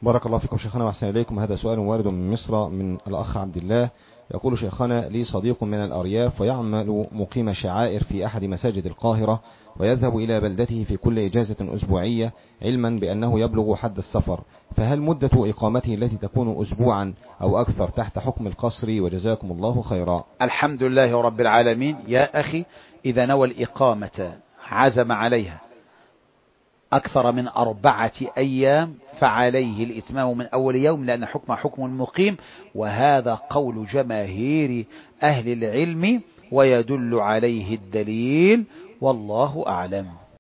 بارك الله فيكم شيخنا وأحسن إليكم. هذا سؤال وارد من مصر من الأخ عبد الله، يقول: شيخنا، لي صديق من الأرياف ويعمل مقيم شعائر في أحد مساجد القاهرة، ويذهب إلى بلدته في كل إجازة أسبوعية، علما بأنه يبلغ حد السفر، فهل مدة إقامته التي تكون أسبوعا أو أكثر تحت حكم القصر؟ وجزاكم الله خيرا. الحمد لله رب العالمين. يا أخي، إذا نوى الإقامة عزم عليها أكثر من 4 أيام فعليه الإتمام من أول يوم، لأن حكم المقيم، وهذا قول جماهير أهل العلم ويدل عليه الدليل، والله أعلم.